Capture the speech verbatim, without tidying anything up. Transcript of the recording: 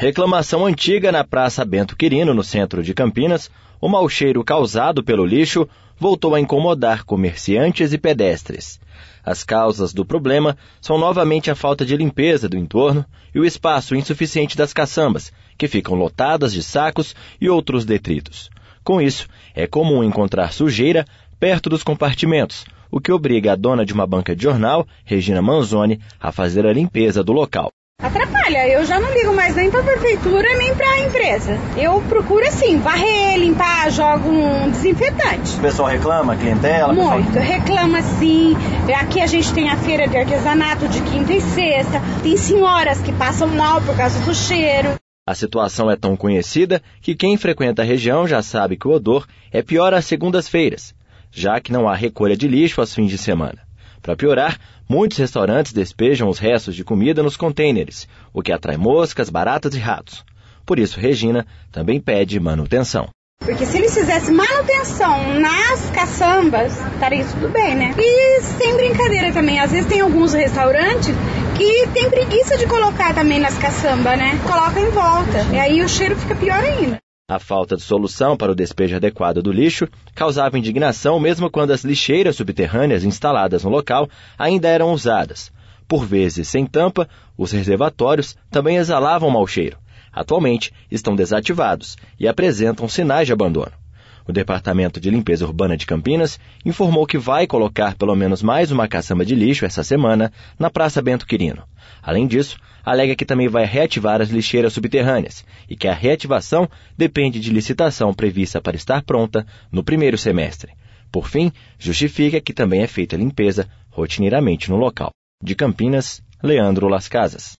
Reclamação antiga na Praça Bento Quirino, no centro de Campinas. O mau cheiro causado pelo lixo voltou a incomodar comerciantes e pedestres. As causas do problema são novamente a falta de limpeza do entorno e o espaço insuficiente das caçambas, que ficam lotadas de sacos e outros detritos. Com isso, é comum encontrar sujeira perto dos compartimentos, o que obriga a dona de uma banca de jornal, Regina Manzoni, a fazer a limpeza do local. Atrapalha, eu já não ligo mais nem para a prefeitura nem para a empresa. Eu procuro assim, varrer, limpar, jogo um desinfetante. O pessoal reclama, clientela? Muito, pessoal... reclama sim. Aqui a gente tem a feira de artesanato de quinta e sexta. Tem senhoras que passam mal por causa do cheiro. A situação é tão conhecida que quem frequenta a região já sabe que o odor é pior às segundas-feiras, já que não há recolha de lixo aos fins de semana. Para piorar, muitos restaurantes despejam os restos de comida nos contêineres, o que atrai moscas, baratas e ratos. Por isso, Regina também pede manutenção. Porque se eles fizessem manutenção nas caçambas, estaria tudo bem, né? E sem brincadeira também, às vezes tem alguns restaurantes que tem preguiça de colocar também nas caçambas, né? Coloca em volta, e aí o cheiro fica pior ainda. A falta de solução para o despejo adequado do lixo causava indignação mesmo quando as lixeiras subterrâneas instaladas no local ainda eram usadas. Por vezes sem tampa, os reservatórios também exalavam mau cheiro. Atualmente estão desativados e apresentam sinais de abandono. O Departamento de Limpeza Urbana de Campinas informou que vai colocar pelo menos mais uma caçamba de lixo essa semana na Praça Bento Quirino. Além disso, alega que também vai reativar as lixeiras subterrâneas e que a reativação depende de licitação prevista para estar pronta no primeiro semestre. Por fim, justifica que também é feita limpeza rotineiramente no local. De Campinas, Leandro Las Casas.